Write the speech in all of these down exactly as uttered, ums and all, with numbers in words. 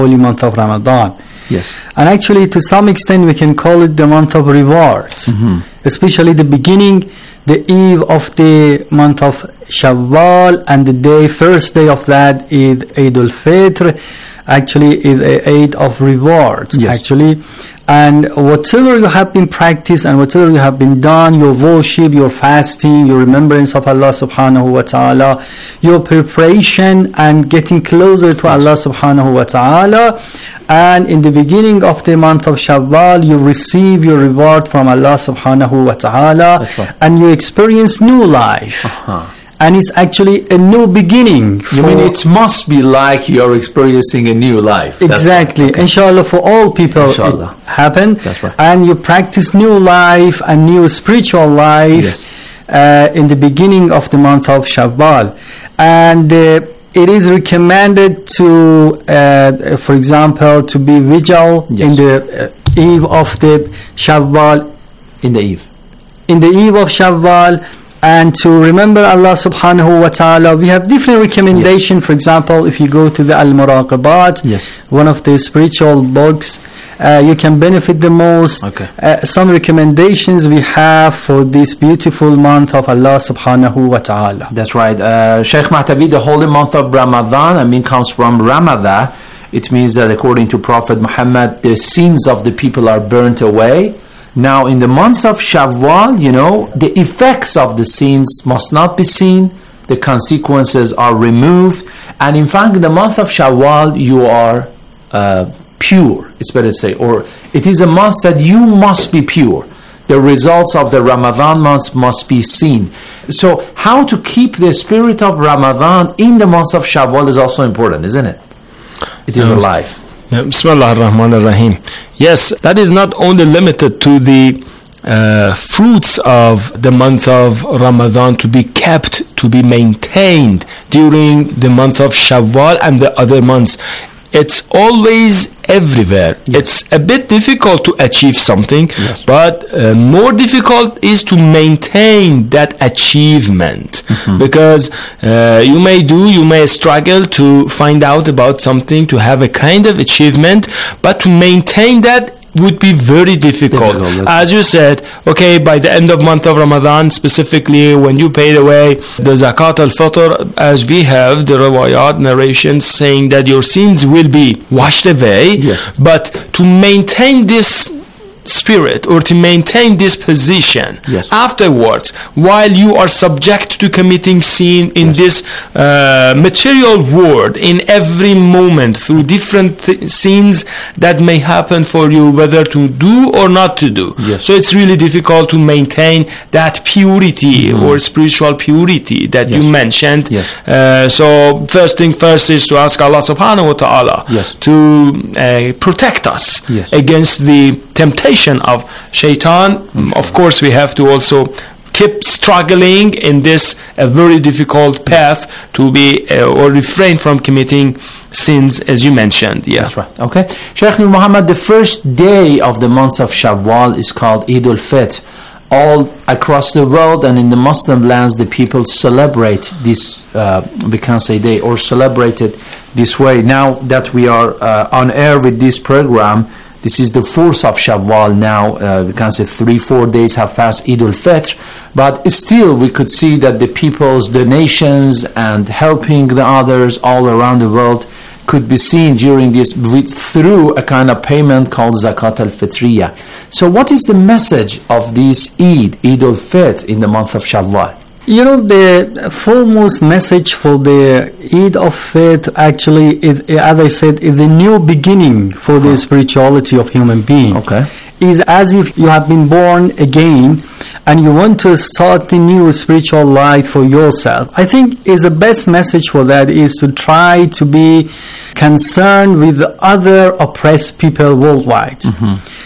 holy month of Ramadan. Yes. And actually, to some extent, we can call it the month of rewards, Mm-hmm. especially the beginning, the eve of the month of Shawwal, and the day, first day of that, is Eid al-Fitr. Actually, is a Eid of rewards. Yes. Actually, and whatever you have been practiced and whatever you have been done, your worship, your fasting, your remembrance of Allah subhanahu wa ta'ala, your preparation and getting closer to Allah subhanahu wa ta'ala, and in the beginning of the month of Shawwal, you receive your reward from Allah subhanahu wa ta'ala. That's right. And you experience new life. Uh-huh. And it's actually a new beginning. You mean it must be like you're experiencing a new life? That's Exactly. right. Okay. Inshallah, for all people Inshallah. it happen. That's right. And you practice new life and new spiritual life Yes. uh, in the beginning of the month of Shawwal. And uh, it is recommended to, uh, for example, to be vigil Yes. in the uh, eve of the Shawwal, In the eve. in the eve of Shawwal, and to remember Allah subhanahu wa ta'ala. We have different recommendation. Yes. For example, if you go to the Al-Muraqabat, Yes. one of the spiritual books, uh, you can benefit the most. Okay. Uh, some recommendations we have for this beautiful month of Allah subhanahu wa ta'ala. That's right. Uh, Sheikh Mahtavi, the holy month of Ramadan, I mean, comes from Ramadan. It means that according to Prophet Muhammad, the sins of the people are burnt away. Now, in the months of Shawwal, you know, the effects of the sins must not be seen. The consequences are removed. And in fact, in the month of Shawwal, you are uh, pure, it's better to say. Or it is a month that you must be pure. The results of the Ramadan months must be seen. So, how to keep the spirit of Ramadan in the month of Shawwal is also important, isn't it? It is Yes. alive. Yeah, Bismillah ar-Rahman ar-Rahim. Yes, that is not only limited to the uh, fruits of the month of Ramadan to be kept, to be maintained during the month of Shawwal and the other months. It's always everywhere. Yes. It's a bit difficult to achieve something, Yes. but uh, more difficult is to maintain that achievement. Mm-hmm. Because uh, you may do, you may struggle to find out about something, to have a kind of achievement, but to maintain that would be very difficult. Difficult, As you said, okay, by the end of month of Ramadan, specifically when you paid away the Zakat al-Fitr, as we have the riwayat narrations saying that your sins will be washed away, Yes. but to maintain this spirit or to maintain this position Yes. afterwards while you are subject to committing sin in Yes. this uh, material world in every moment through different th- sins that may happen for you, whether to do or not to do. Yes. So it's really difficult to maintain that purity Mm-hmm. or spiritual purity that Yes. you mentioned. Yes. Uh, so first thing first is to ask Allah subhanahu wa ta'ala Yes. to uh, protect us Yes. against the temptation of shaitan. Of course, we have to also keep struggling in this a very difficult path to be uh, or refrain from committing sins, as you mentioned. Yeah, That's right. Okay. Sheikh Nur Muhammad, the first day of the month of Shawwal is called Eid al-Fitr. All across the world and in the Muslim lands, the people celebrate this, uh, we can say day, or celebrate it this way. Now that we are uh, on air with this program, this is the fourth of Shawwal now. Uh, we can say three, four days have passed Eid al-Fitr. But still, we could see that the people's donations and helping the others all around the world could be seen during this with, through a kind of payment called Zakat al-Fitriya. So what is the message of this Eid, Eid al-Fitr, in the month of Shawwal? You know, the foremost message for the Eid of Fitr actually is, as I said, is the new beginning for the spirituality of human being. Okay. Is as if you have been born again and you want to start the new spiritual life for yourself. I think is the best message for that is to try to be concerned with the other oppressed people worldwide. Mm-hmm.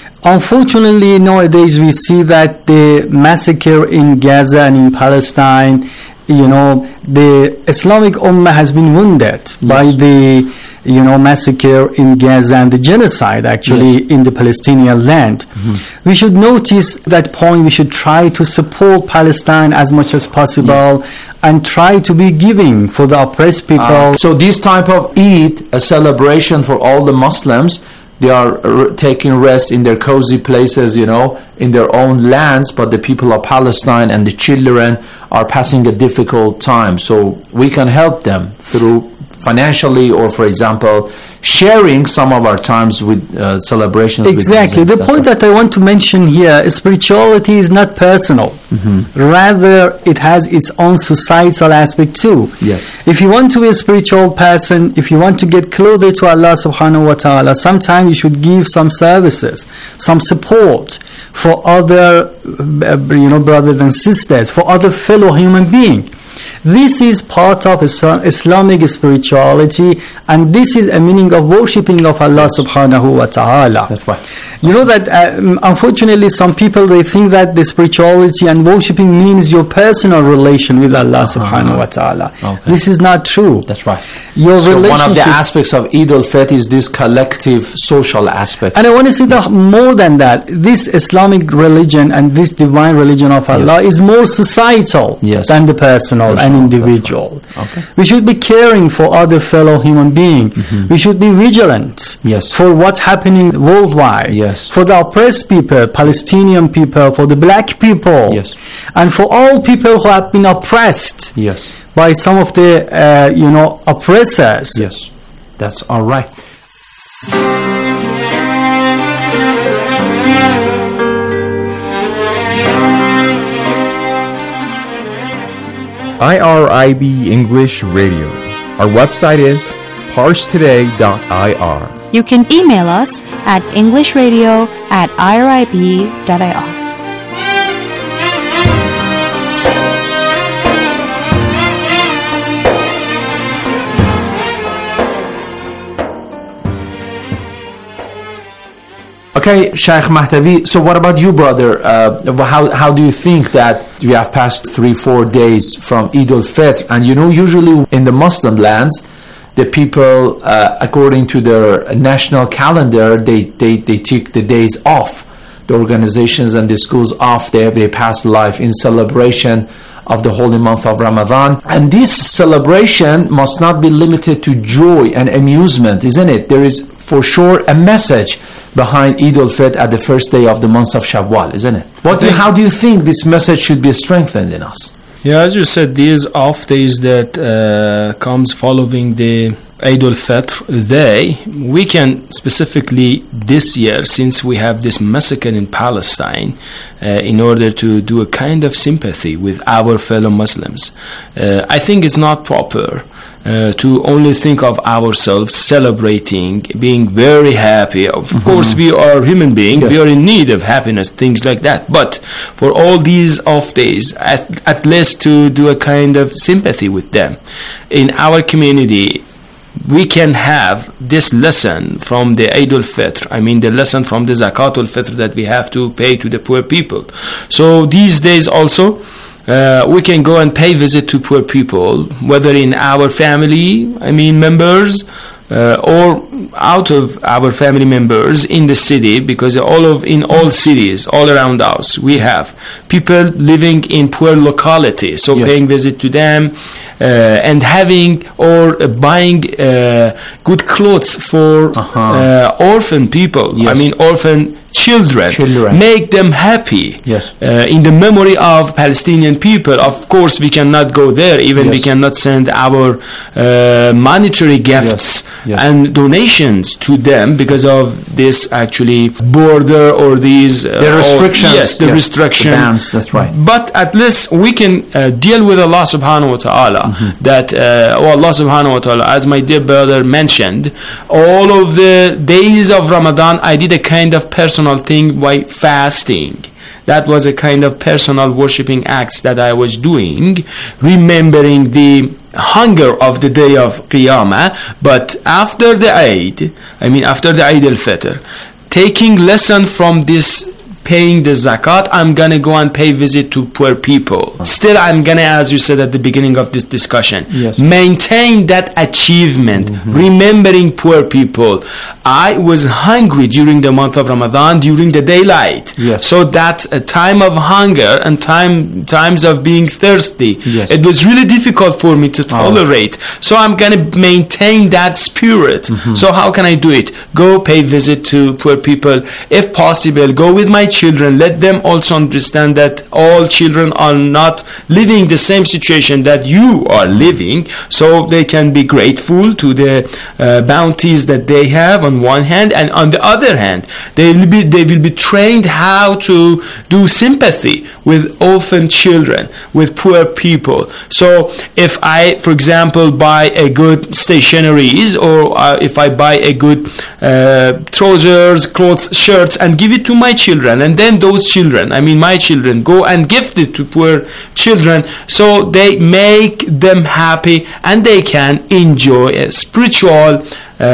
Unfortunately, nowadays we see that the massacre in Gaza and in Palestine you know, the Islamic Ummah has been wounded yes. by the, you know, massacre in Gaza and the genocide actually yes. in the Palestinian land. Mm-hmm. We should notice that point. We should try to support Palestine as much as possible yes. and try to be giving for the oppressed people. Uh, so this type of Eid, a celebration for all the Muslims, they are r- taking rest in their cozy places, you know, in their own lands, but the people of Palestine and the children are passing a difficult time. So we can help them through financially, or for example, sharing some of our times with uh, celebrations. Exactly. With the That's point right. that I want to mention here, spirituality is not personal. Mm-hmm. Rather, it has its own societal aspect too. Yes. If you want to be a spiritual person, if you want to get closer to Allah subhanahu wa ta'ala, sometimes you should give some services, some support for other, uh, you know, brothers and sisters, for other fellow human beings. This is part of Islamic spirituality, and this is a meaning of worshipping of Allah yes. subhanahu wa ta'ala. That's right. You know that uh, unfortunately some people, they think that the spirituality and worshipping means your personal relation with Allah uh-huh. subhanahu wa ta'ala. Okay. This is not true. That's right. Your so one of the aspects of Eid al-Fitr is this collective social aspect. And I want to say that more than that, this Islamic religion and this divine religion of Allah yes. is more societal yes. than the personal, personal. and individual. Okay. We should be caring for other fellow human beings. Mm-hmm. We should be vigilant yes. for what's happening worldwide. Yes. For the oppressed people, Palestinian people, for the black people, yes. and for all people who have been oppressed yes. by some of the, uh, you know, oppressors. Yes, that's all right. I R I B English Radio. Our website is parse today dot I R. You can email us at englishradio at I R I B dot I R. Okay, Shaykh Mahtavi, so what about you, brother? Uh, how, how do you think that we have passed three, four days from Eid al-Fitr? And you know, usually in the Muslim lands, the people, uh, according to their national calendar, they, they, they take the days off. The organizations and the schools off there, they pass life in celebration of the holy month of Ramadan. And this celebration must not be limited to joy and amusement, isn't it? There is for sure a message behind Eid al-Fitr at the first day of the month of Shawwal, isn't it? What do you, how do you think this message should be strengthened in us? Yeah, as you said, these off days that uh, comes following the Eid al-Fitr day, we can specifically this year, since we have this massacre in Palestine, uh, in order to do a kind of sympathy with our fellow Muslims. Uh, I think it's not proper Uh, to only think of ourselves celebrating, being very happy. Of mm-hmm. course, we are human beings. Yes. We are in need of happiness, things like that. But for all these off days, at, at least to do a kind of sympathy with them. In our community, we can have this lesson from the Eid al-Fitr. I mean, the lesson from the Zakat al-Fitr that we have to pay to the poor people. So these days also, Uh, we can go and pay visit to poor people, whether in our family, I mean members, uh, or out of our family members in the city, because all of in all cities all around us we have people living in poor localities, so yes. paying visit to them uh, and having or uh, buying uh, good clothes for uh-huh. uh, orphan people. Yes. I mean orphan Children, Children, make them happy. Yes. Uh, in the memory of Palestinian people. Of course, we cannot go there. Even yes. we cannot send our uh, monetary gifts yes. Yes. and donations to them because of this actually border or these uh, the restrictions. Or, yes, the yes. restriction. The bans, that's right. But at least we can uh, deal with Allah Subhanahu wa Taala. Mm-hmm. That uh, oh Allah Subhanahu wa Taala, as my dear brother mentioned, all of the days of Ramadan, I did a kind of personal thing by fasting. That was a kind of personal worshipping acts that I was doing, remembering the hunger of the day of Qiyamah. But after the Eid, I mean after the Eid al-Fitr, taking lesson from this paying the zakat, I'm gonna go and pay visit to poor people. Still, I'm gonna, as you said at the beginning of this discussion, Yes. maintain that achievement, remembering poor people. I was hungry during the month of Ramadan, during the daylight. Yes. So that a time of hunger and time times of being thirsty, Yes. it was really difficult for me to tolerate. So I'm gonna maintain that spirit. So how can I do it? Go pay visit to poor people. If possible, go with my children. Let them also understand that all children are not living the same situation that you are living, so they can be grateful to the uh, bounties that they have on one hand, and on the other hand, they will be they will be trained how to do sympathy with orphan children, with poor people. So if I, for example, buy a good stationaries, or uh, if I buy a good uh, trousers, clothes, shirts, and give it to my children, and then those children, I mean my children, go and gift it to poor children, so they make them happy and they can enjoy a spiritual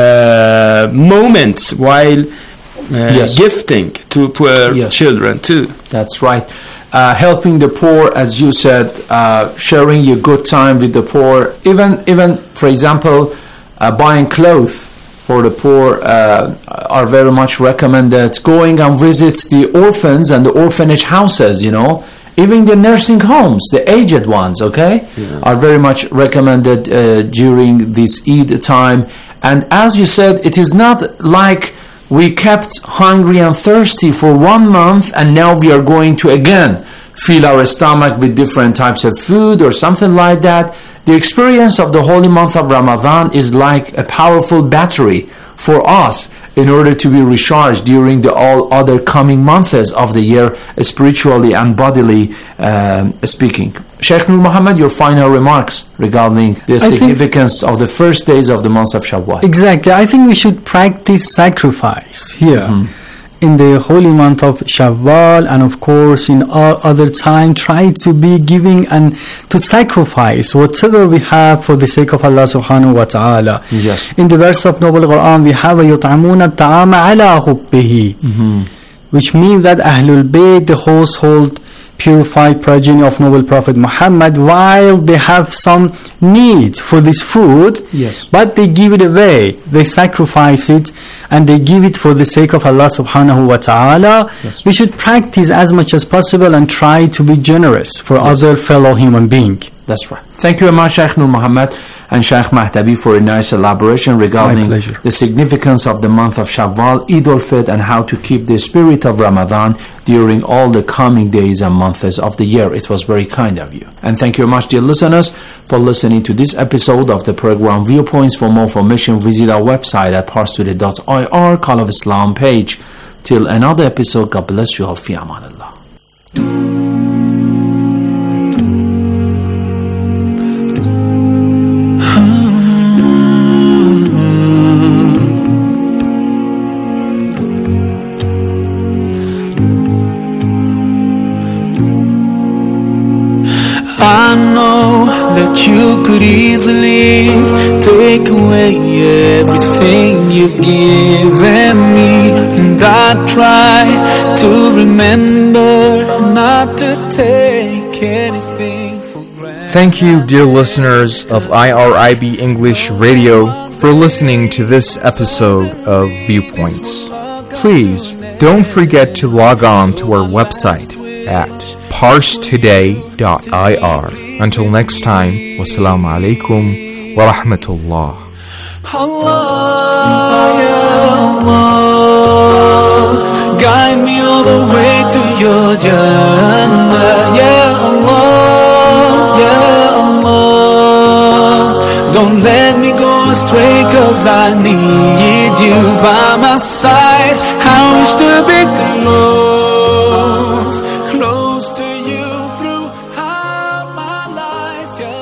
uh, moments while uh, Yes. gifting to poor Yes. children too. That's right. Uh, helping the poor, as you said, uh, sharing your good time with the poor, even, even for example, uh, buying clothes for the poor uh, are very much recommended. Going and visit the orphans and the orphanage houses, you know, even the nursing homes, the aged ones, okay, are very much recommended uh, during this Eid time. And as you said, it is not like we kept hungry and thirsty for one month and now we are going to again fill our stomach with different types of food or something like that. The experience of the holy month of Ramadan is like a powerful battery for us in order to be recharged during the all other coming months of the year, spiritually and bodily um, speaking. Sheikh Nur Muhammad, your final remarks regarding the think- significance of the first days of the month of Shawwal. Exactly. I think we should practice sacrifice here in the holy month of Shawwal, and of course in all other time. Try to be giving and to sacrifice whatever we have for the sake of Allah subhanahu wa ta'ala. Yes. In the verse of Noble Quran we have يُطْعِمُونَ الطَّعَامَ عَلَى حُبِّهِ, which means that Ahlul Bayt, the household purified progeny of noble Prophet Muhammad, while they have some need for this food, Yes. but they give it away, they sacrifice it, and they give it for the sake of Allah subhanahu wa ta'ala. Yes. We should practice as much as possible and try to be generous for Yes. other fellow human being. That's right. Thank you very much, Sheikh Nur Muhammad and Sheikh Mahdabi, for a nice elaboration regarding pleasure. the significance of the month of Shawwal, Eid al-Fitr, and how to keep the spirit of Ramadan during all the coming days and months of the year. It was very kind of you. And thank you very much, dear listeners, for listening to this episode of the program Viewpoints. For more information, visit our website at parstoday dot I R, Call of Islam page. Till another episode, God bless you all. Fi amanillah. I know that you could easily take away everything you've given me, and I try to remember not to take anything for granted. Thank you, dear listeners of I R I B English Radio, for listening to this episode of Viewpoints. Please don't forget to log on to our website at parse today dot I R. Until next time, wassalamu alaikum wa rahmatullah. Allah, ya Allah, guide me all the way to your Jannah. Ya Allah, ya Allah, don't let me go astray, cause I need you by my side. I wish to be close, close to you throughout my life. Ya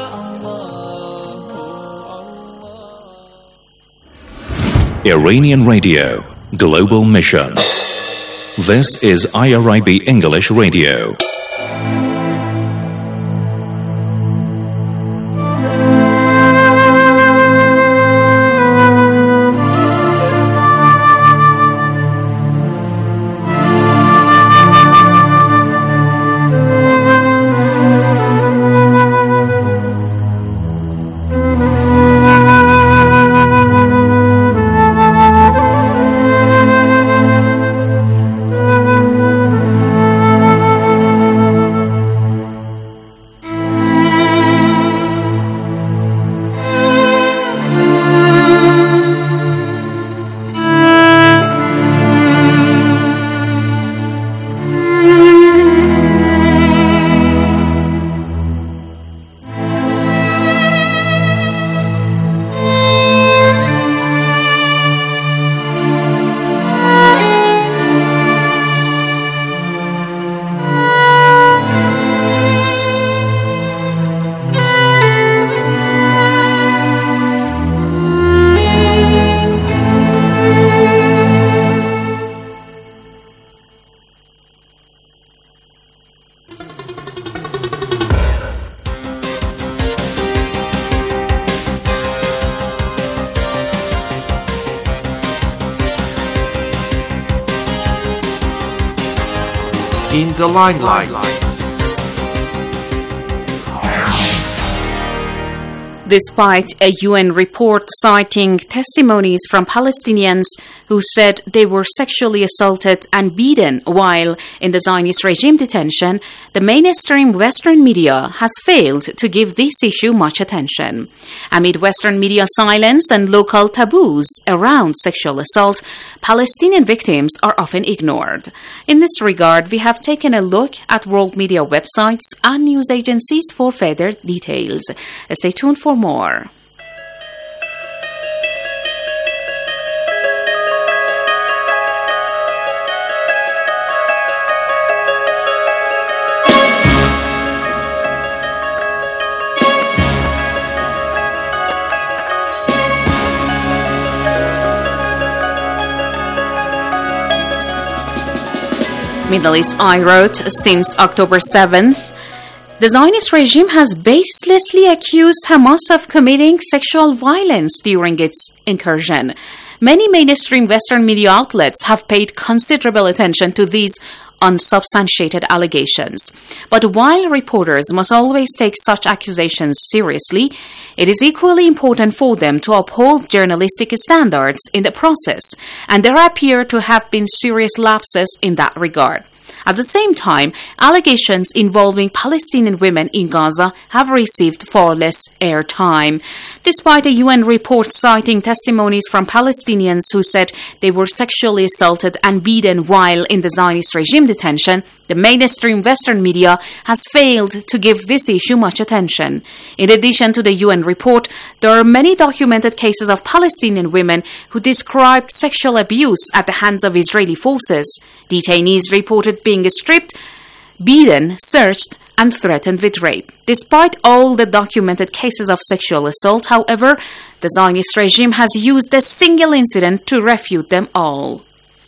Allah. Iranian Radio, Global Mission. This is I R I B English Radio. in the limelight. Despite a U N report citing testimonies from Palestinians who said they were sexually assaulted and beaten while in the Zionist regime detention, the mainstream Western media has failed to give this issue much attention. Amid Western media silence and local taboos around sexual assault, Palestinian victims are often ignored. In this regard, we have taken a look at world media websites and news agencies for further details. Stay tuned for more. Middle East Eye wrote, since October seventh, the Zionist regime has baselessly accused Hamas of committing sexual violence during its incursion. Many mainstream Western media outlets have paid considerable attention to these unsubstantiated allegations. But while reporters must always take such accusations seriously, it is equally important for them to uphold journalistic standards in the process, and there appear to have been serious lapses in that regard. At the same time, allegations involving Palestinian women in Gaza have received far less airtime. Despite a U N report citing testimonies from Palestinians who said they were sexually assaulted and beaten while in the Zionist regime detention, the mainstream Western media has failed to give this issue much attention. In addition to the U N report, there are many documented cases of Palestinian women who described sexual abuse at the hands of Israeli forces. Detainees reported being stripped, beaten, searched, and threatened with rape. Despite all the documented cases of sexual assault, however, the Zionist regime has used a single incident to refute them all.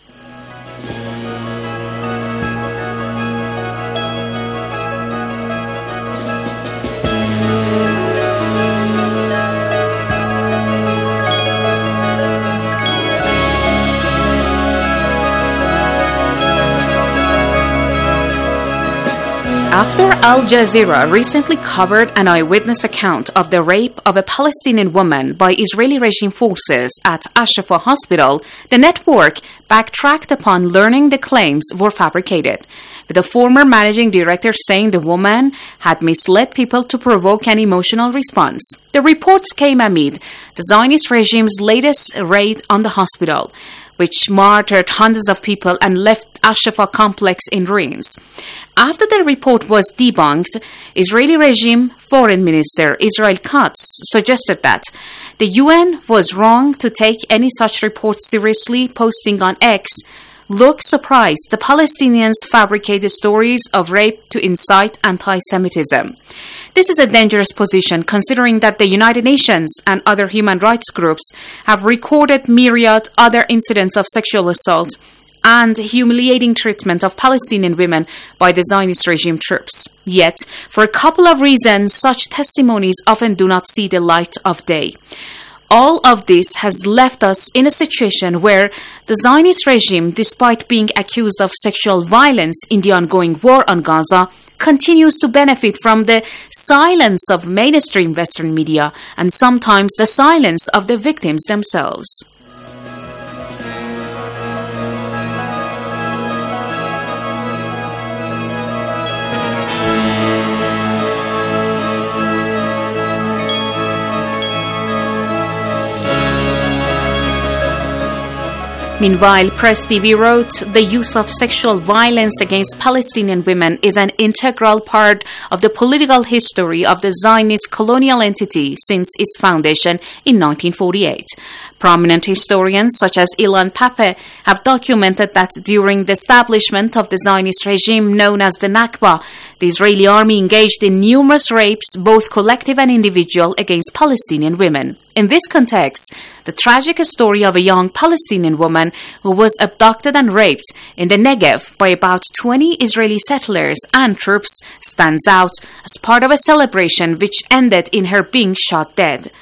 After Al Jazeera recently covered an eyewitness account of the rape of a Palestinian woman by Israeli regime forces at Al-Shifa Hospital, the network backtracked upon learning the claims were fabricated, with the former managing director saying the woman had misled people to provoke an emotional response. The reports came amid the Zionist regime's latest raid on the hospital, which martyred hundreds of people and left Al-Shifa complex in ruins. After the report was debunked, Israeli regime Foreign Minister Israel Katz suggested that the U N was wrong to take any such report seriously, posting on X, "Look surprised, the Palestinians fabricated stories of rape to incite anti-Semitism." This is a dangerous position, considering that the United Nations and other human rights groups have recorded myriad other incidents of sexual assault and humiliating treatment of Palestinian women by the Zionist regime troops. Yet, for a couple of reasons, such testimonies often do not see the light of day. All of this has left us in a situation where the Zionist regime, despite being accused of sexual violence in the ongoing war on Gaza, continues to benefit from the silence of mainstream Western media and sometimes the silence of the victims themselves. Meanwhile, Press T V wrote, the use of sexual violence against Palestinian women is an integral part of the political history of the Zionist colonial entity since its foundation in nineteen forty-eight. Prominent historians such as Ilan Pappé have documented that during the establishment of the Zionist regime known as the Nakba, the Israeli army engaged in numerous rapes, both collective and individual, against Palestinian women. In this context, the tragic story of a young Palestinian woman who was abducted and raped in the Negev by about twenty Israeli settlers and troops stands out as part of a celebration which ended in her being shot dead.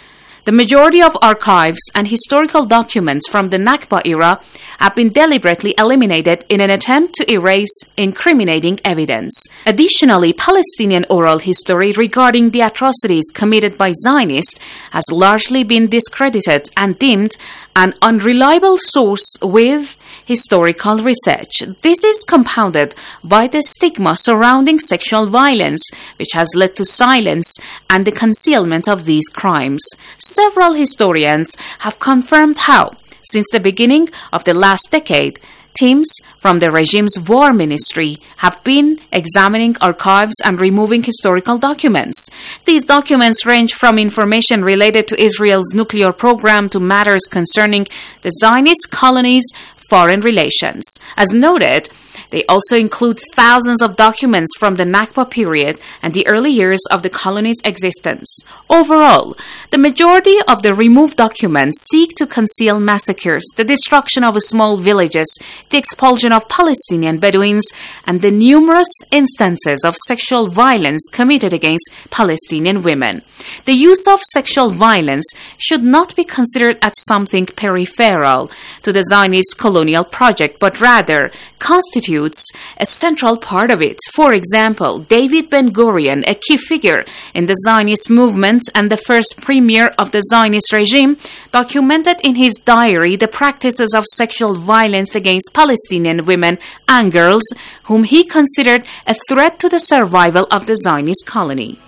The majority of archives and historical documents from the Nakba era have been deliberately eliminated in an attempt to erase incriminating evidence. Additionally, Palestinian oral history regarding the atrocities committed by Zionists has largely been discredited and deemed an unreliable source with historical research. This is compounded by the stigma surrounding sexual violence, which has led to silence and the concealment of these crimes. Several historians have confirmed how, since the beginning of the last decade, teams from the regime's war ministry have been examining archives and removing historical documents. These documents range from information related to Israel's nuclear program to matters concerning the Zionist colonies' foreign relations. As noted, they also include thousands of documents from the Nakba period and the early years of the colony's existence. Overall, the majority of the removed documents seek to conceal massacres, the destruction of small villages, the expulsion of Palestinian Bedouins, and the numerous instances of sexual violence committed against Palestinian women. The use of sexual violence should not be considered as something peripheral to the Zionist colonial project, but rather constitutes a central part of it. For example, David Ben-Gurion, a key figure in the Zionist movement and the first premier of the Zionist regime, documented in his diary the practices of sexual violence against Palestinian women and girls, whom he considered a threat to the survival of the Zionist colony.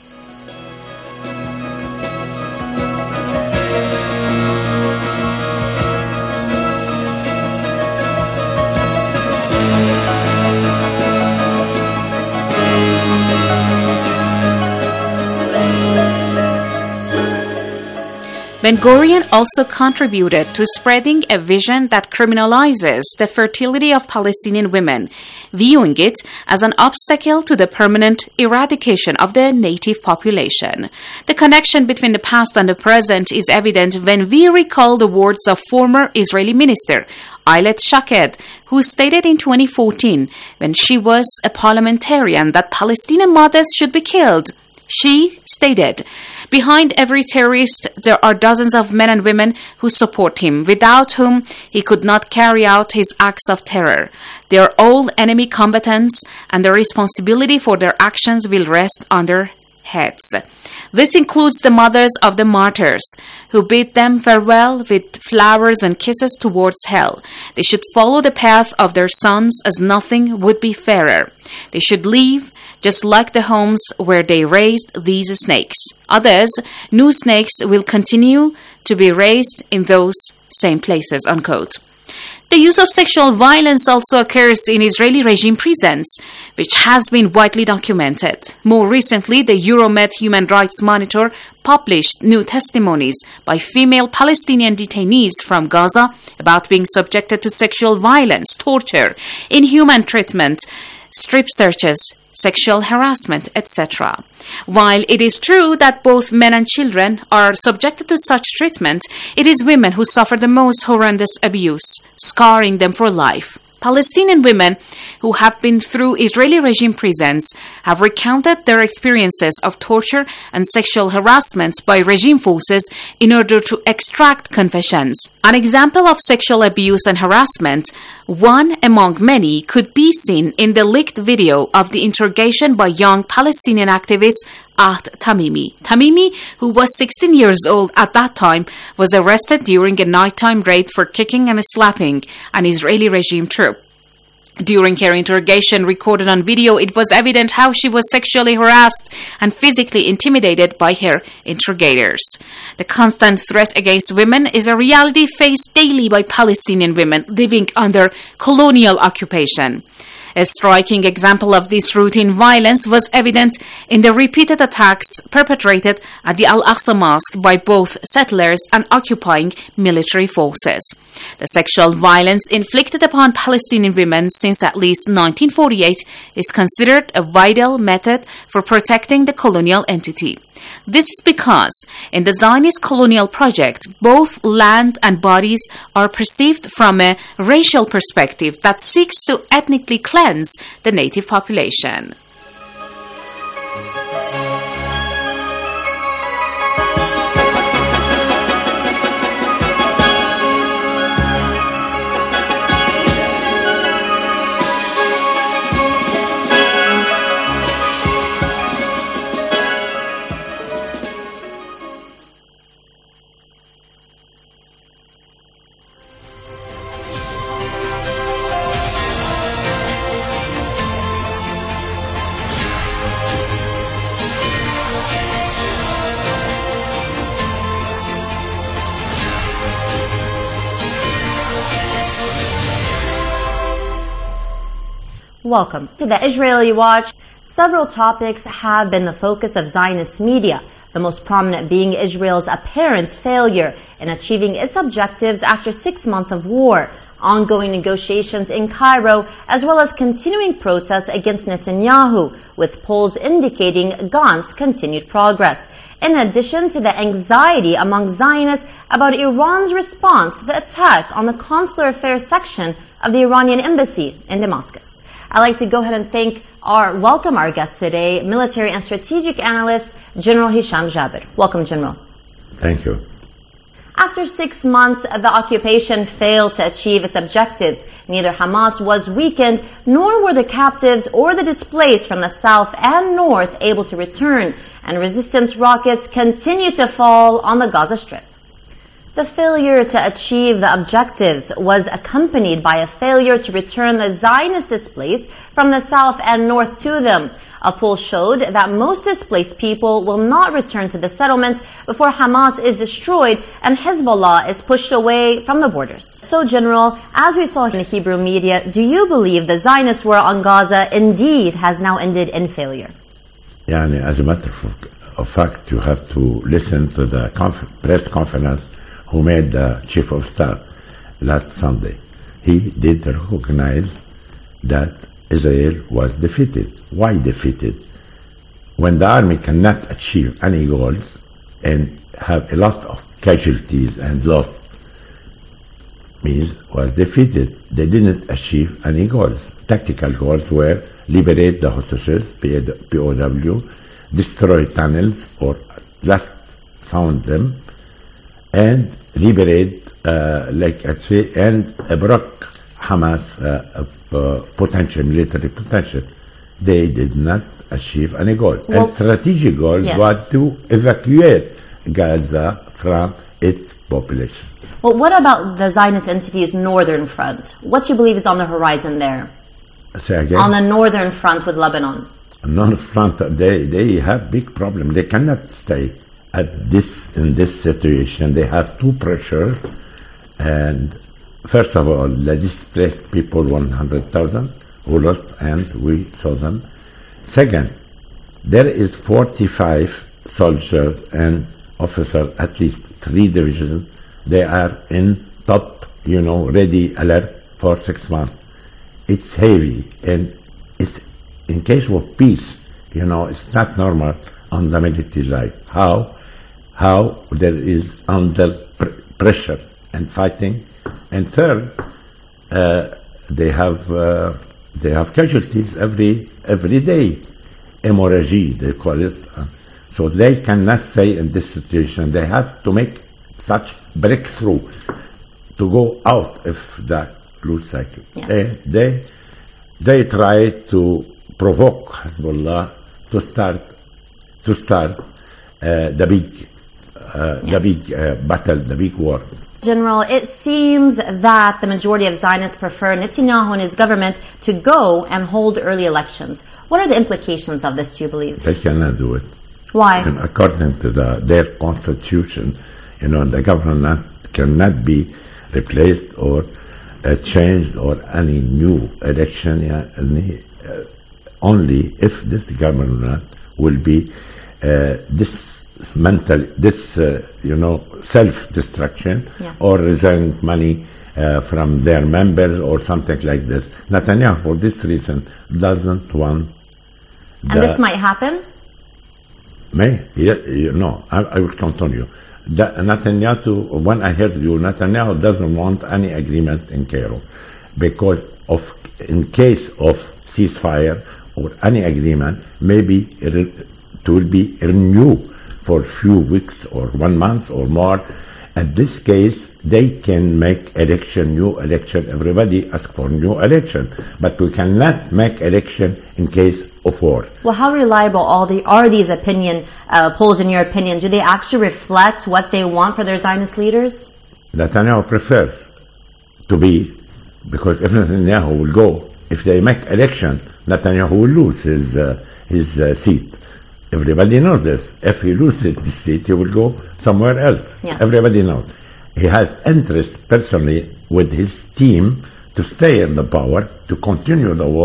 Ben-Gurion also contributed to spreading a vision that criminalizes the fertility of Palestinian women, viewing it as an obstacle to the permanent eradication of the native population. The connection between the past and the present is evident when we recall the words of former Israeli minister Ayelet Shaked, who stated in twenty fourteen, when she was a parliamentarian, that Palestinian mothers should be killed. She stated, "Behind every terrorist, there are dozens of men and women who support him, without whom he could not carry out his acts of terror. They are all enemy combatants, and the responsibility for their actions will rest on their heads." This includes the mothers of the martyrs, who bid them farewell with flowers and kisses towards hell. They should follow the path of their sons, as nothing would be fairer. They should leave, just like the homes where they raised these snakes. Others, new snakes, will continue to be raised in those same places, unquote. The use of sexual violence also occurs in Israeli regime prisons, which has been widely documented. More recently, the Euromed Human Rights Monitor published new testimonies by female Palestinian detainees from Gaza about being subjected to sexual violence, torture, inhuman treatment, strip searches, sexual harassment, et cetera. While it is true that both men and children are subjected to such treatment, it is women who suffer the most horrendous abuse, scarring them for life. Palestinian women who have been through Israeli regime prisons have recounted their experiences of torture and sexual harassment by regime forces in order to extract confessions. An example of sexual abuse and harassment, one among many, could be seen in the leaked video of the interrogation by young Palestinian activist Ahd Tamimi. Tamimi, who was sixteen years old at that time, was arrested during a nighttime raid for kicking and slapping an Israeli regime troop. During her interrogation, recorded on video, it was evident how she was sexually harassed and physically intimidated by her interrogators. The constant threat against women is a reality faced daily by Palestinian women living under colonial occupation. A striking example of this routine violence was evident in the repeated attacks perpetrated at the Al-Aqsa Mosque by both settlers and occupying military forces. The sexual violence inflicted upon Palestinian women since at least nineteen forty-eight is considered a vital method for protecting the colonial entity. This is because in the Zionist colonial project, both land and bodies are perceived from a racial perspective that seeks to ethnically cleanse the native population. Welcome to the Israeli Watch. Several topics have been the focus of Zionist media, the most prominent being Israel's apparent failure in achieving its objectives after six months of war, ongoing negotiations in Cairo, as well as continuing protests against Netanyahu, with polls indicating Gantz's continued progress. In addition to the anxiety among Zionists about Iran's response to the attack on the consular affairs section of the Iranian embassy in Damascus. I'd like to go ahead and thank our, welcome our guest today, military and strategic analyst, General Hisham Jabir. Welcome, General. Thank you. After six months, the occupation failed to achieve its objectives. Neither Hamas was weakened, nor were the captives or the displaced from the south and north able to return, and resistance rockets continue to fall on the Gaza Strip. The failure to achieve the objectives was accompanied by a failure to return the Zionist displaced from the south and north to them. A poll showed that most displaced people will not return to the settlements before Hamas is destroyed and Hezbollah is pushed away from the borders. So, General, as we saw in the Hebrew media, do you believe the Zionist war on Gaza indeed has now ended in failure? Yani, as a matter of fact, you have to listen to the conf- press conference who made the chief of staff last Sunday. He did recognize that Israel was defeated. Why defeated? When the army cannot achieve any goals and have a lot of casualties and loss, means was defeated. They didn't achieve any goals. Tactical goals were liberate the hostages, P O W, destroy tunnels, or last found them, and liberate, uh, like I say, and uh, block Hamas uh, uh, potential, military potential. They did not achieve any goal. Well, and strategic goal yes. was to evacuate Gaza from its population. Well, what about the Zionist entity's northern front? What do you believe is on the horizon there? Say again? On the northern front with Lebanon. North front, they, they have big problem. They cannot stay at this in this situation. They have two pressures, and first of all, the displaced people, one hundred thousand who lost, and we saw them. Second, there is forty-five soldiers and officers, at least three divisions. They are in top, you know, ready alert for six months. It's heavy, and it's in case of peace, you know, it's not normal on the military life. How? How there is under pr- pressure and fighting. And third, uh, they have uh, they have casualties every every day, hemorrhage they call it. So they cannot stay in this situation. They have to make such breakthrough to go out of that loose cycle. Yes. They, they they try to provoke Hezbollah to start to start uh, the big uh, yes. the big uh, battle, the big war. General, it seems that the majority of Zionists prefer Netanyahu and his government to go and hold early elections. What are the implications of this, do you believe? They cannot do it. Why? And according to the, their constitution, you know, the government cannot be replaced or uh, changed or any new election, yeah, any, uh, only if this government will be uh, this mental, this, uh, you know, self-destruction, yes. or resign money uh, from their members or something like this. Netanyahu, for this reason, doesn't want. And this might happen? May? Yeah, you know, I, I will continue. The, Netanyahu, when I heard you, Netanyahu doesn't want any agreement in Cairo because of, in case of ceasefire or any agreement, maybe it will be renewed for a few weeks or one month or more. In this case, they can make election, new election. Everybody ask for new election, but we cannot make election in case of war. Well, how reliable all the, are these opinion uh, polls, in your opinion? Do they actually reflect what they want for their Zionist leaders? Netanyahu prefers to be, because if Netanyahu will go, if they make election, Netanyahu will lose his uh, his uh, seat. Everybody knows this. If he loses this seat, he will go somewhere else. Yes. Everybody knows. He has interest personally with his team to stay in the power, to continue the war,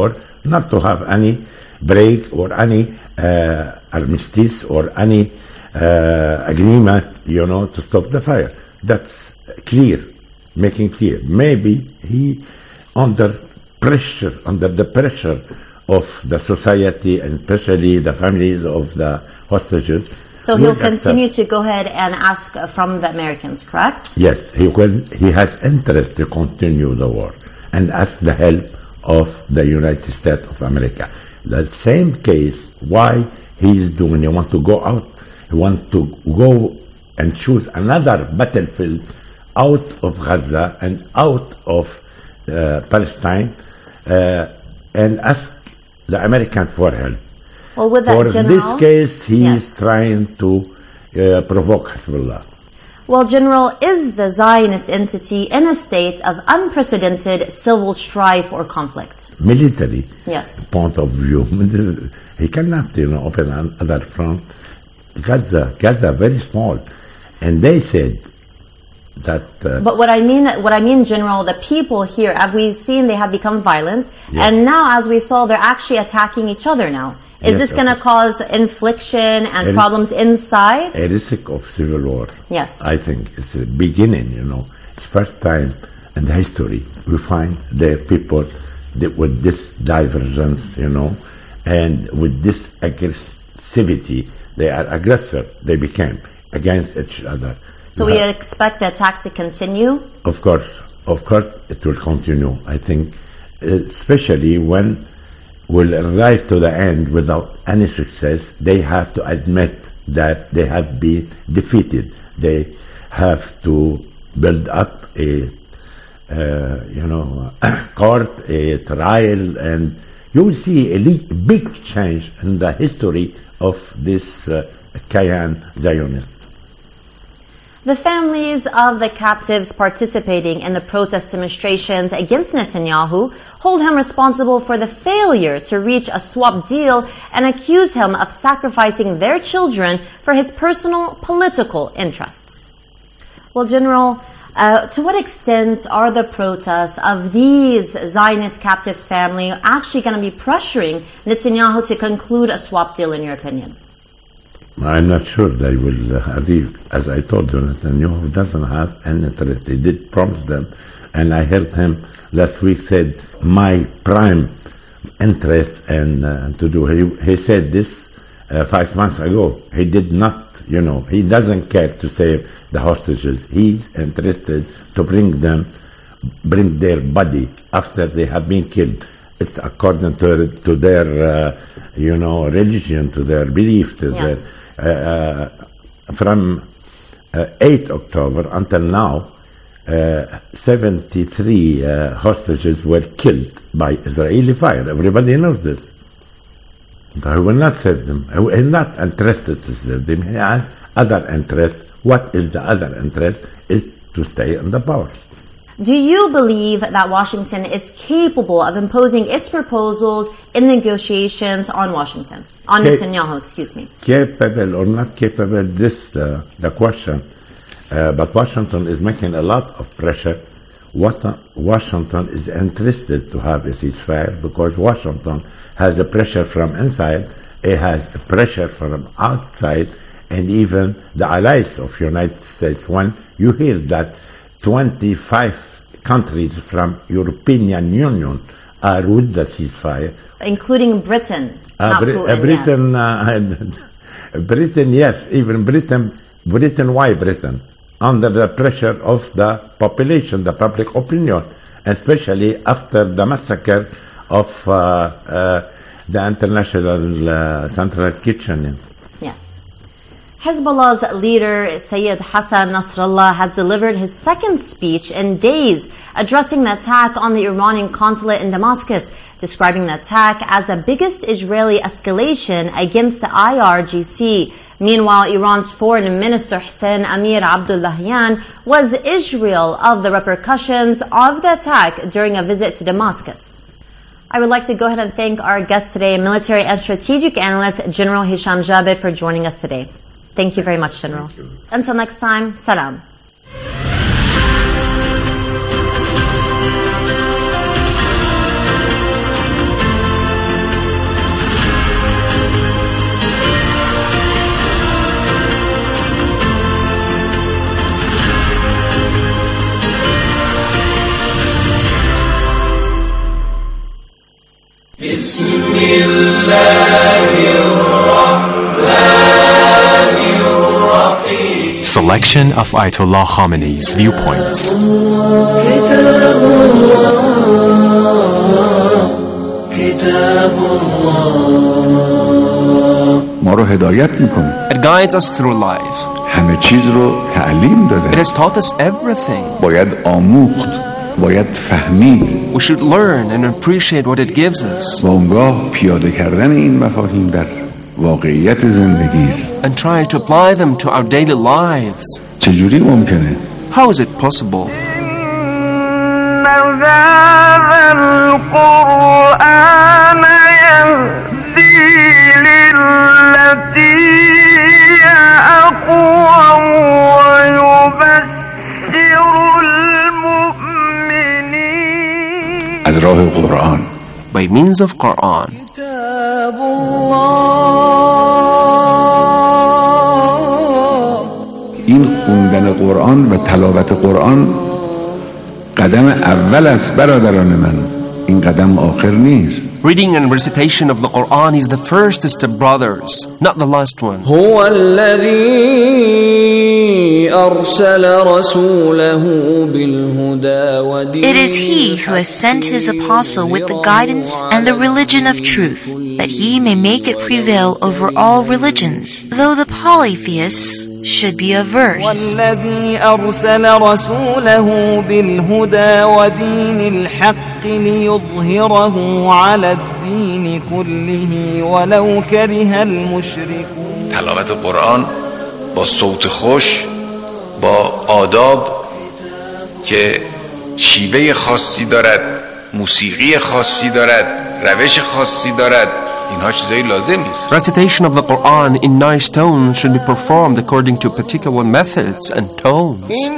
not to have any break or any uh, armistice or any uh, agreement, you know, to stop the fire. That's clear, making clear. Maybe he, under pressure, under the pressure of the society, and especially the families of the hostages. So he'll continue to go ahead and ask from the Americans, correct? Yes, he will. He has interest to continue the war and ask the help of the United States of America. The same case, why he is doing, he want to go out, he want to go and choose another battlefield out of Gaza and out of uh, Palestine uh, and ask the Americans for help. Well, with that, for General, this case, he yes. is trying to uh, provoke Hezbollah. Well, General, is the Zionist entity in a state of unprecedented civil strife or conflict? Military yes. point of view. He cannot, you know, open another front. Gaza, Gaza, very small. And they said that... Uh, but what I mean, what I mean, General, the people here, have we seen they have become violent? Yes. And now, as we saw, they're actually attacking each other now. Is yes, this going to cause infliction and a problems inside? A risk of civil war. Yes. I think it's a beginning, you know. It's first time in the history we find there people that with this divergence, you know, and with this aggressivity, they are aggressor, they became against each other. So you we have, expect the attacks to continue? Of course, of course it will continue. I think, especially when will arrive to the end without any success, they have to admit that they have been defeated. They have to build up a, uh, you know, a court, a trial, and you will see a le- big change in the history of this uh, Kayan Zionist. The families of the captives participating in the protest demonstrations against Netanyahu hold him responsible for the failure to reach a swap deal and accuse him of sacrificing their children for his personal political interests. Well, General, uh, to what extent are the protests of these Zionist captives' family actually going to be pressuring Netanyahu to conclude a swap deal, in your opinion? I'm not sure they will uh, agree. As I told you, Netanyahu doesn't have any interest. He did promise them, and I heard him last week said, my prime interest and uh, to do. He, he said this uh, five months ago. He did not, you know, he doesn't care to save the hostages. He's interested to bring them, bring their body after they have been killed. It's according to, to their, uh, you know, religion, to their belief, to yes. their... Uh, from uh, eighth of October until now, uh, seventy-three uh, hostages were killed by Israeli fire. Everybody knows this. I will not save them. I will not interested to save them. He has other interests. What is the other interest? Is to stay in the power. Do you believe that Washington is capable of imposing its proposals in negotiations on Washington, on Cap- Netanyahu, excuse me? Capable or not capable, this uh, the question. Uh, but Washington is making a lot of pressure. What uh, Washington is interested to have a ceasefire because Washington has a pressure from inside, it has a pressure from outside, and even the allies of United States. When you hear that twenty-five countries from European Union are with the ceasefire, including Britain. Uh, not Bri- Putin, uh, Britain, yes. uh, Britain, yes, even Britain. Britain, why Britain? Under the pressure of the population, the public opinion, especially after the massacre of uh, uh, the International uh, Central Kitchen. Yes. Hezbollah's leader, Sayyid Hassan Nasrallah, has delivered his second speech in days addressing the attack on the Iranian consulate in Damascus, describing the attack as the biggest Israeli escalation against the I R G C. Meanwhile, Iran's foreign minister Hossein Amir Abdullahian was Israel of the repercussions of the attack during a visit to Damascus. I would like to go ahead and thank our guest today, military and strategic analyst General Hisham Jabir, for joining us today. Thank you very much, General. Until next time, salam. Selection of Ayatollah Khamenei's viewpoints. ما رو هدایت میکنه. It guides us through life. همه چیز رو تعلیم داده. It has taught us everything. باید آموخت. باید فهمید. We should learn and appreciate what it gives us. و اونگاه پیاده کردن این مفاهیم در واقعیت زندگی است. And try to apply them to our daily lives. چجوری ممکنه؟ How is it possible? از راه قرآن. By means of Quran. این خوندن قرآن و تلاوت قرآن قدم اول است برادران من. این قدم آخر نیست. Reading and recitation of the Quran is the first step, brothers, not the last one. هو الذي أرسل رسوله بالهدى ودين. It is he who has sent his apostle with the guidance and the religion of truth, that he may make it prevail over all religions, though the polytheists should be averse. والذي أرسل رسوله بالهدى ودين الحق ليظهره على الدين كله ولو كره المشركون. تلاوت قرآن با صوت خوش، با آداب که شیوه خاصی دارد، موسیقی خاصی دارد، روش خاصی دارد، اینها چیزایی لازم نیست. Recitation of the Quran in nice tones should be performed according to particular methods and tones.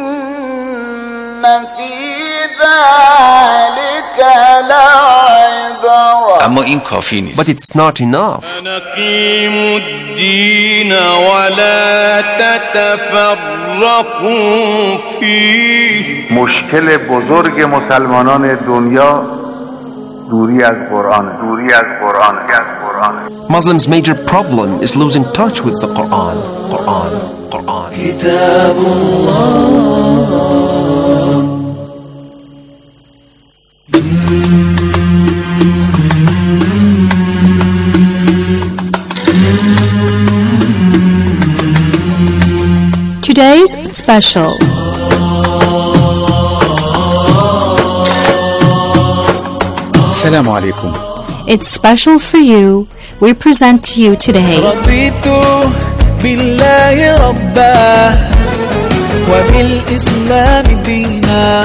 اما این کافی نیست. But it's not enough. نقيموا الدين ولا تتفرقوا فيه. مشکل بزرگ مسلمانان دنیا دوری از قرآن، دوری از قرآن، از قرآن. Muslims' major problem is losing touch with the Quran. Quran, Quran. كتاب الله. Today's special. Assalamu alaikum. It's special for you. We present to you today. رضيت بالله ربا وبالإسلام دينا.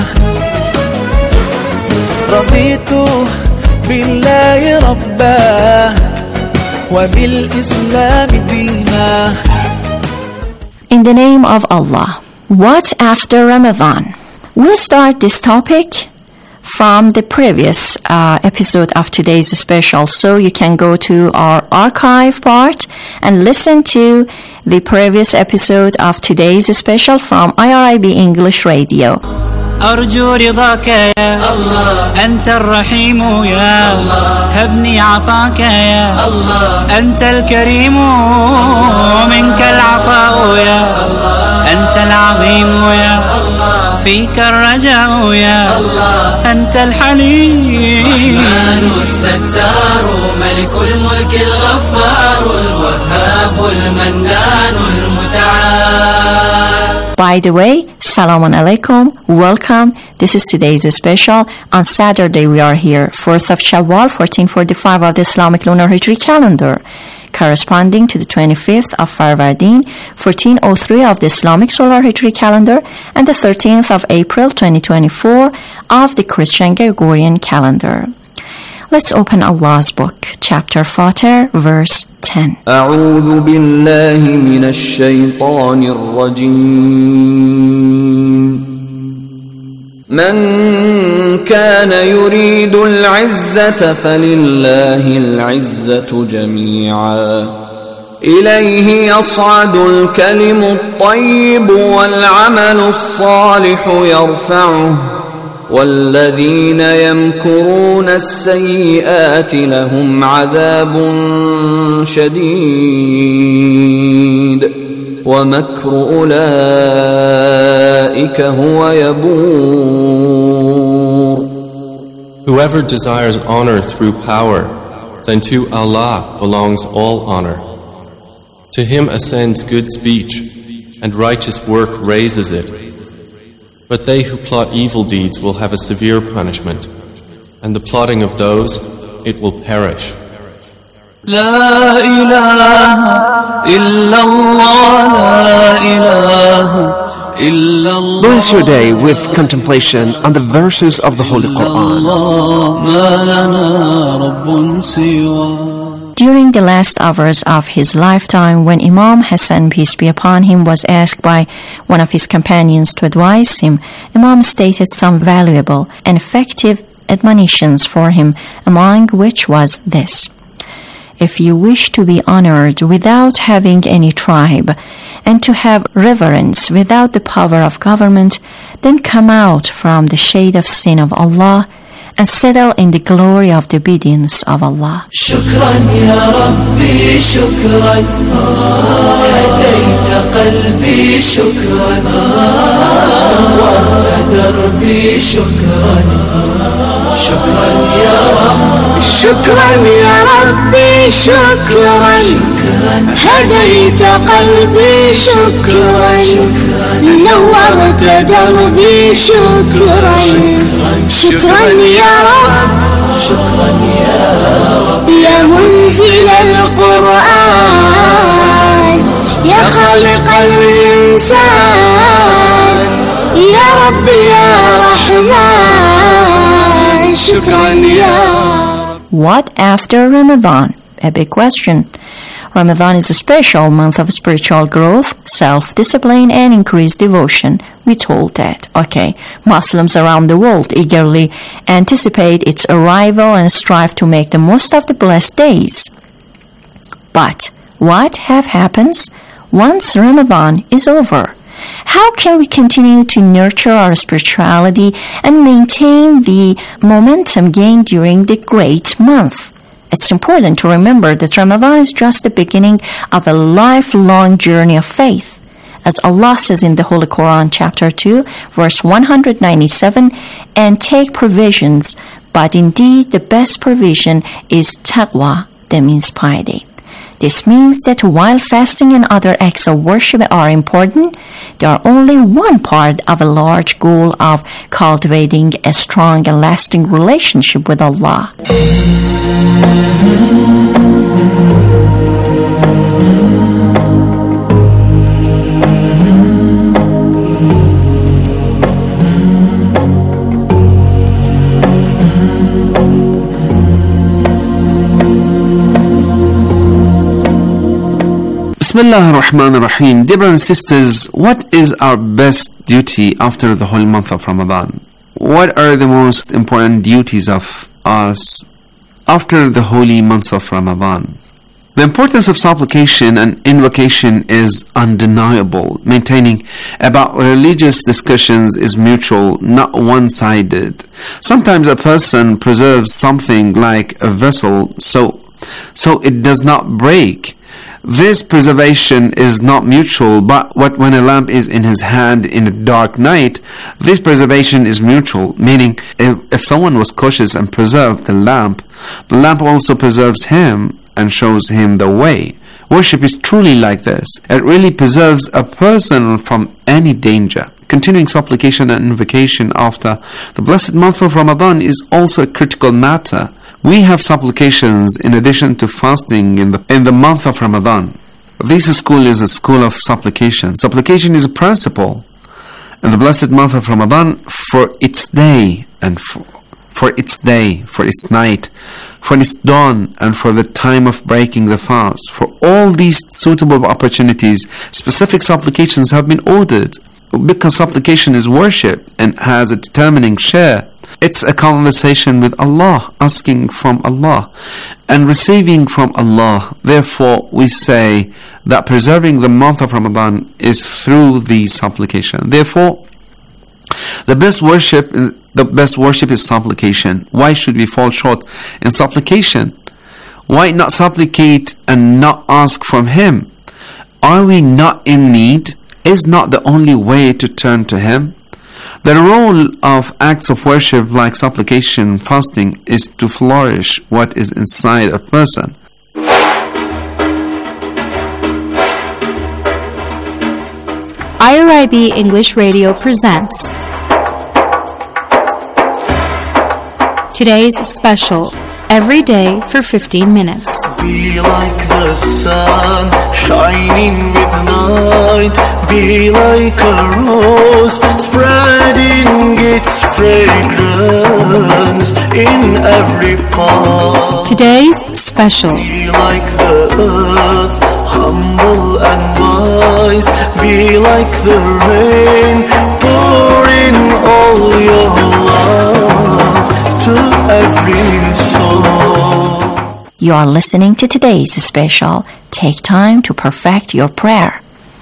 رضيت بالله ربا وبالإسلام دينا. In the name of Allah. What after Ramadan? We'll start this topic from the previous uh, episode of today's special, so you can go to our archive part and listen to the previous episode of today's special from I R I B English Radio. أرجو رضاك يا الله، أنت الرحيم يا الله، هبني عطاك يا الله، أنت الكريم منك العطاء يا الله، أنت العظيم يا الله، فيك الرجاء يا الله، أنت الحليم الرحمن الستار ملك الملك الغفار الوهاب المنان المتعال. By the way, Salamun Alaikum, welcome. This is today's special. On Saturday we are here, fourth of Shawwal, fourteen forty-five of the Islamic Lunar Hijri calendar, corresponding to the twenty-fifth of Farvardin, fourteen oh three of the Islamic Solar Hijri calendar, and the thirteenth of April, twenty twenty-four of the Christian Gregorian calendar. Let's open Allah's book, chapter Fatir, verse ten. أعوذ بالله من الشيطان الرجيم. من كان يريد العزة فلله العزة جميعا إليه يصعد الكلم الطيب والعمل الصالح يرفعه والذين يمكرون السيئات لهم عذاب شديد ومكر أولئك هو يبور. Whoever desires honor through power, then to Allah belongs all honor. To Him ascends good speech, and righteous work raises it. But they who plot evil deeds will have a severe punishment, and the plotting of those, it will perish. لا إله إلا الله لا إله إلا الله. Bless your day with contemplation on the verses of the Holy Quran. ما لنا رب سواه. During the last hours of his lifetime, when Imam Hassan, peace be upon him, was asked by one of his companions to advise him, Imam stated some valuable and effective admonitions for him, among which was this: if you wish to be honored without having any tribe, and to have reverence without the power of government, then come out from the shade of sin of Allah and settle in the glory of the obedience of Allah. شكرا يا ربي شكرا هديت قلبي شكرا نورت دربي شكرا شكرا يا رب شكرا يا ربي شكرا هديت قلبي شكرا نورت دربي شكرا شكرا يا رب شكرا يا رب يا منزل القرآن يا خالق الإنسان يا رب يا رحمن شكرا يا رب. What after Ramadan? A big question. Ramadan is a special month of spiritual growth, self-discipline, and increased devotion. We told that. Okay, Muslims around the world eagerly anticipate its arrival and strive to make the most of the blessed days. But what have happens once Ramadan is over? How can we continue to nurture our spirituality and maintain the momentum gained during the great month? It's important to remember that Ramadan is just the beginning of a lifelong journey of faith. As Allah says in the Holy Quran, chapter two, verse one hundred ninety-seven, and take provisions, but indeed the best provision is taqwa, that means piety. This means that while fasting and other acts of worship are important, they are only one part of a large goal of cultivating a strong and lasting relationship with Allah. Bismillah ar-Rahman ar-Rahim. Dear brothers and sisters, what is our best duty after the holy month of Ramadan? What are the most important duties of us after the holy months of Ramadan? The importance of supplication and invocation is undeniable. Maintaining about religious discussions is mutual, not one-sided. Sometimes a person preserves something like a vessel so, so it does not break. This preservation is not mutual, but what when a lamp is in his hand in a dark night, this preservation is mutual, meaning if, if someone was cautious and preserved the lamp, the lamp also preserves him and shows him the way. Worship is truly like this. It really preserves a person from any danger. Continuing supplication and invocation after the blessed month of Ramadan is also a critical matter. We have supplications in addition to fasting in the in the month of Ramadan. This school is a school of supplication. Supplication is a principle in the blessed month of Ramadan for its day and for, for its day, for its night, for its dawn, and for the time of breaking the fast. For all these suitable opportunities, specific supplications have been ordered. Because supplication is worship and has a determining share. It's a conversation with Allah, asking from Allah and receiving from Allah. Therefore, we say that preserving the month of Ramadan is through the supplication. Therefore, the best worship the best worship is supplication. Why should we fall short in supplication? Why not supplicate and not ask from Him? Are we not in need? Is not the only way to turn to Him? The role of acts of worship like supplication, fasting, is to flourish what is inside a person. I R I B English Radio presents today's special, every day for fifteen minutes. Be like the sun, shining with light. Be like a rose, spreading its fragrance in every part. Today's special. Be like the earth, humble and wise. Be like the rain, pour in all your love to every soul. You are listening to today's special. Take time to perfect your prayer.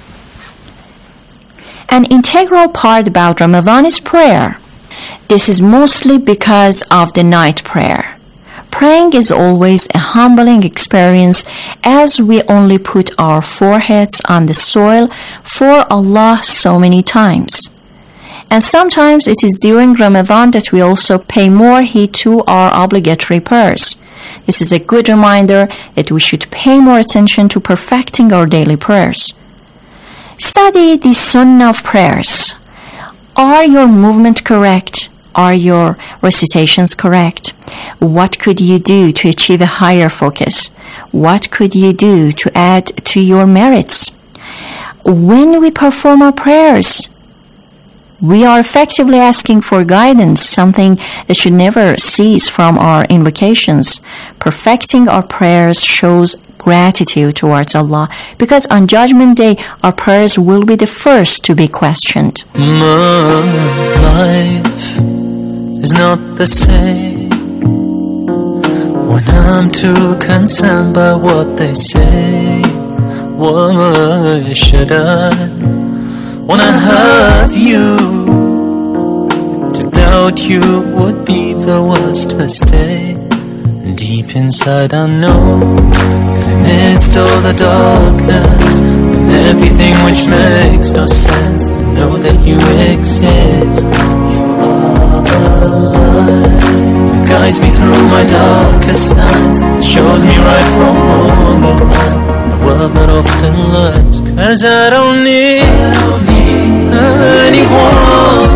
An integral part about Ramadan is prayer. This is mostly because of the night prayer. Praying is always a humbling experience, as we only put our foreheads on the soil for Allah so many times. And sometimes it is during Ramadan that we also pay more heed to our obligatory prayers. This is a good reminder that we should pay more attention to perfecting our daily prayers. Study the sunnah of prayers. Are your movement correct? Are your recitations correct? What could you do to achieve a higher focus? What could you do to add to your merits? When we perform our prayers, we are effectively asking for guidance, something that should never cease from our invocations. Perfecting our prayers shows gratitude towards Allah, because on Judgment Day, our prayers will be the first to be questioned. My life is not the same when I'm too concerned by what they say. Why should I wanna have you? To doubt you would be the worst mistake. Deep inside I know that amidst all the darkness and everything which makes no sense, I know that you exist. You are the light that guides me through my darkest nights, that shows me right from wrong at night. The world that often lies, 'cause I don't need, I don't need anyone,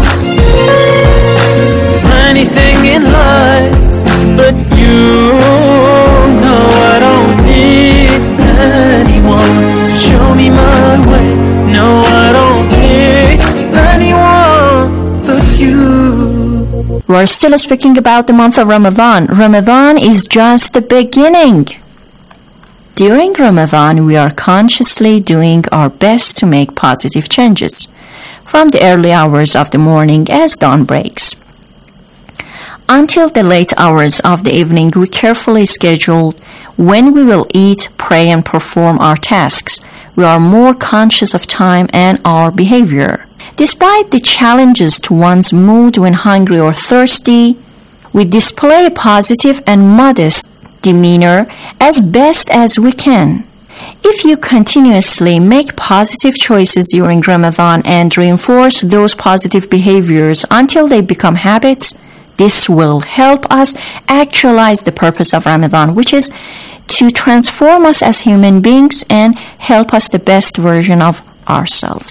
anything in life but you. No, I don't need anyone to show me my way. No, I don't need anyone but you. We're still speaking about the month of Ramadan. Ramadan is just the beginning. During Ramadan, we are consciously doing our best to make positive changes from the early hours of the morning as dawn breaks until the late hours of the evening. We carefully schedule when we will eat, pray, and perform our tasks. We are more conscious of time and our behavior. Despite the challenges to one's mood when hungry or thirsty, we display a positive and modest demeanor as best as we can. If you continuously make positive choices during Ramadan and reinforce those positive behaviors until they become habits, this will help us actualize the purpose of Ramadan, which is to transform us as human beings and help us the best version of ourselves.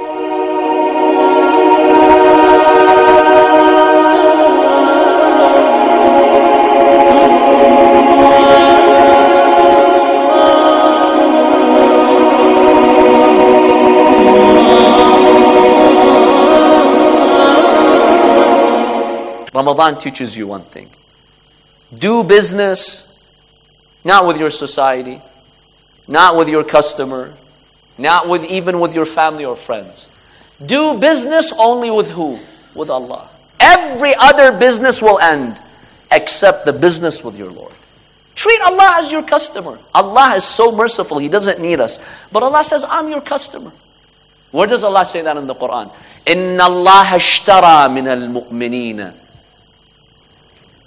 Ramadan teaches you one thing. Do business, not with your society, not with your customer, not with even with your family or friends. Do business only with who? With Allah. Every other business will end except the business with your Lord. Treat Allah as your customer. Allah is so merciful, He doesn't need us. But Allah says, I'm your customer. Where does Allah say that in the Quran? إِنَّ اللَّهَ اشْتَرَى مِنَ الْمُؤْمِنِينَ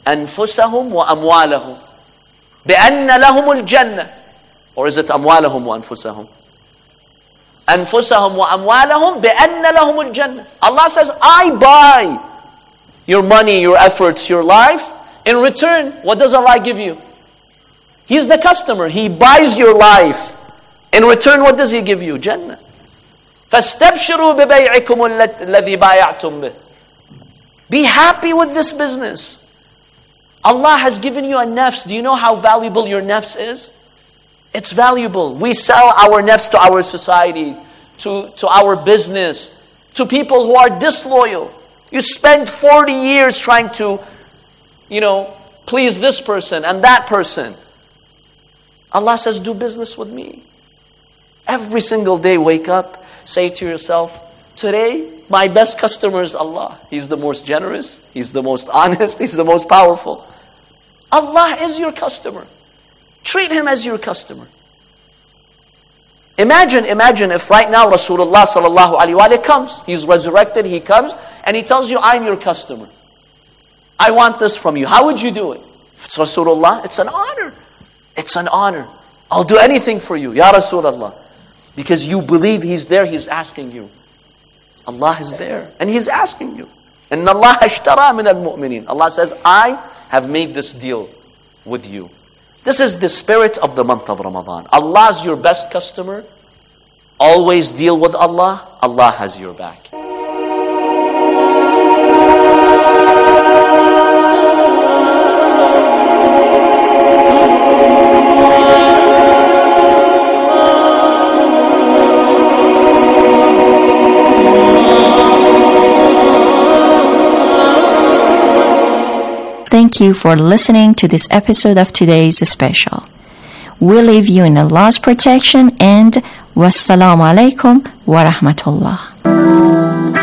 أنفسهم وأموالهم بأن لهم الجنة. Or is it أموالهم وأنفسهم? أنفسهم وأموالهم بأن لهم الجنة. Allah says, I buy your money, your efforts, your life. In return, what does Allah give you? He's the customer. He buys your life. In return, what does He give you? Jannah. فَاسْتَبْشِرُوا بِبَيْعِكُمُ الَّذِي بَايَعْتُمْ بِهِ. Be happy with this business. Allah has given you a nafs. Do you know how valuable your nafs is? It's valuable. We sell our nafs to our society, to, to our business, to people who are disloyal. You spend forty years trying to, you know, please this person and that person. Allah says, do business with me. Every single day, wake up, say to yourself, today, my best customer is Allah. He's the most generous, He's the most honest, He's the most powerful. Allah is your customer. Treat Him as your customer. Imagine, imagine if right now Rasulullah sallallahu alaihi wasallam comes. He's resurrected, He comes, and He tells you, I'm your customer. I want this from you. How would you do it? If it's Rasulullah, it's an honor. It's an honor. I'll do anything for you, Ya Rasulullah. Because you believe He's there, He's asking you. Allah is there, and He's asking you. إِنَّ اللَّهَ اشْتَرَى مِنَ الْمُؤْمِنِينَ. Allah says, I have made this deal with you. This is the spirit of the month of Ramadan. Allah is your best customer. Always deal with Allah. Allah has your back. Thank you for listening to this episode of today's special. We leave you in Allah's protection and wassalamu alaikum wa rahmatullah.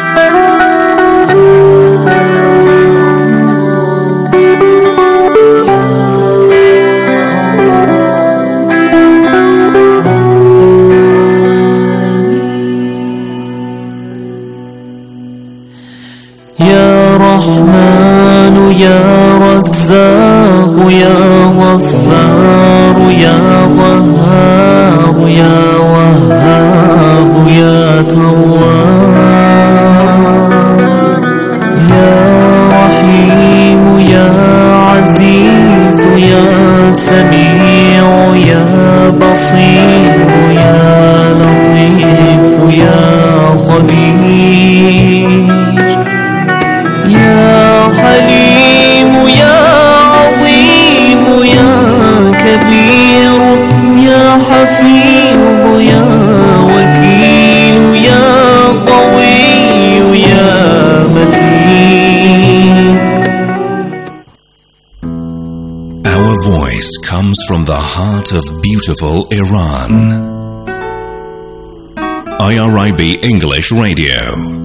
يا رزاق يا غفار يا قهار يا وهاب يا تواب يا رحيم يا عزيز يا سميع يا بصير يا لطيف يا خبير يا حليم يا عظيم يا كبير يا حفيظ يا وكيل يا قوي يا متين. Our voice comes from the heart of beautiful Iran. I R I B English Radio.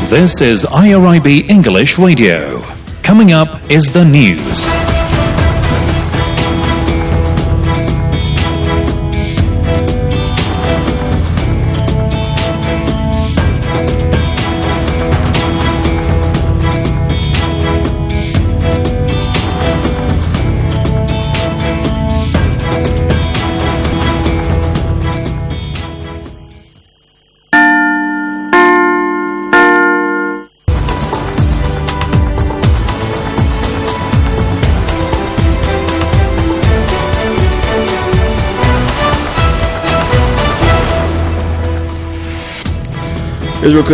This is I R I B English Radio. Coming up is the news. Israel